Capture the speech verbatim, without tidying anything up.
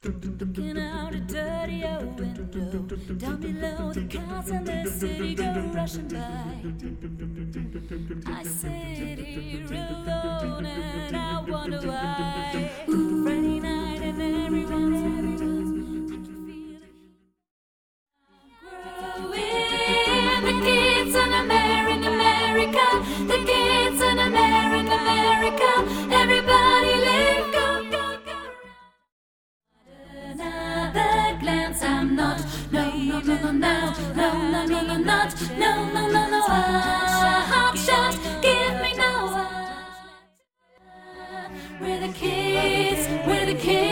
Looking out a dirty old window, down below the cars in the city go rushing by. I sit here alone and I wonder why. Friday night and everyone's, everyone's, I can feel it. Growing, the kids in America, America, the kids in America, America, everybody live, go, go, go. Another glance, I'm not, no, no, no, no, no, no, no, no, no, not, no, no, no, no, a hot shot, give me no. We're the kids, we're the kids.